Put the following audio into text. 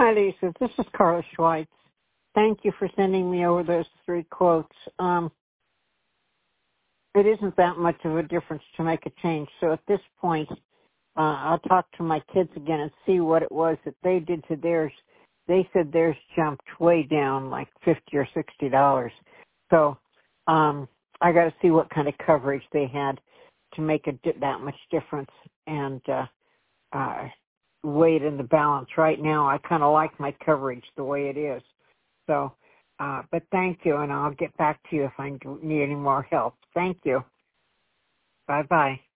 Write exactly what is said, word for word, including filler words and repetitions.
Hi, Lisa. This is Carla Schweitz. Thank you for sending me over those three quotes. Um, it isn't that much of a difference to make a change. So at this point, uh, I'll talk to my kids again and see what it was that they did to theirs. They said theirs jumped way down, like fifty or sixty dollars. So um, I got to see what kind of coverage they had to make a di- that much difference and uh, uh, weigh it in the balance. Right now, I kind of like my coverage the way it is. So, uh, but thank you, and I'll get back to you if I need any more help. Thank you. Bye bye.